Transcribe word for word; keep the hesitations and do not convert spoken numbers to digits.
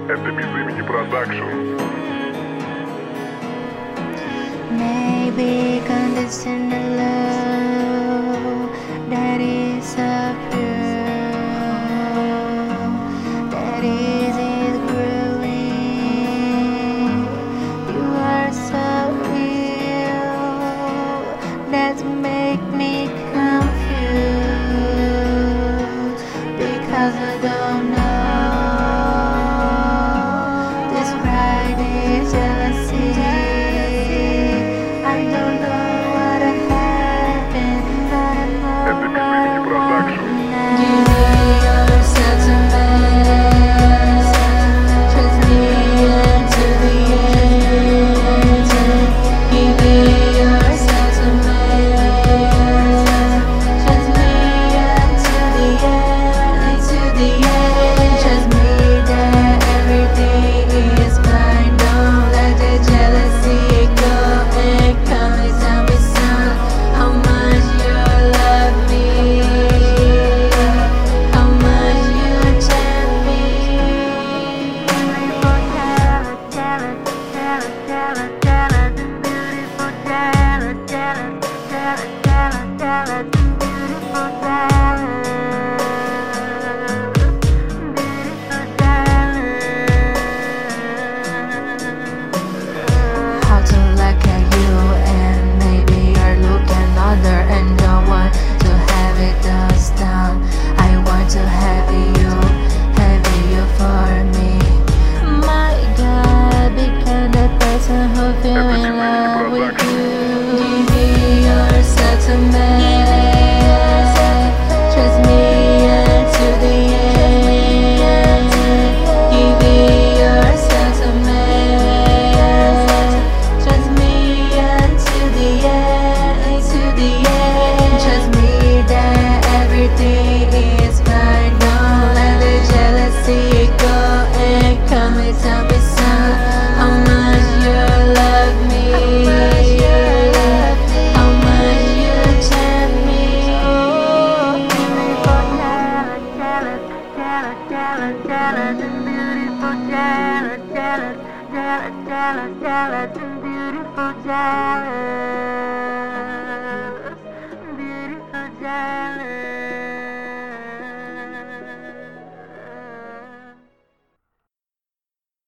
Это без имени продакшн. Maybe conditional love that is so pure, that is it growing. You are so real, that make me confused, because I don't know. Describe this jealousy. I don't know what happened, but I know Это без имени what продакшн. Give me your sentiments, trust me until the end. Give me your sentiments, trust me until the end, until the end. Trust me that everything is fine. Don't let the jealousy go and come and tell me, son, how much you love me, how much you tempt me. Beautiful jealous, jealous, jealous, jealous, jealous, beautiful jealous, jealous, jealous, jealous, jealous, beautiful jealous, beautiful jealous. How to look at you and maybe you're looking other and don't want to have it us down. I want to have you, have you for me. My God, become the person who fell in love with you. Give me your settlement, trust me until the end. Give me your settlement, trust me until the end, until the end. Trust me that everything is fine. Don't let the jealousy go and come and tell me, son, how much you love me, how much you tempt me. Beautiful jealous, jealous, jealous, jealous, jealous, and beautiful jealous, jealous, jealous, jealous, jealous, and beautiful jealous, beautiful jealous.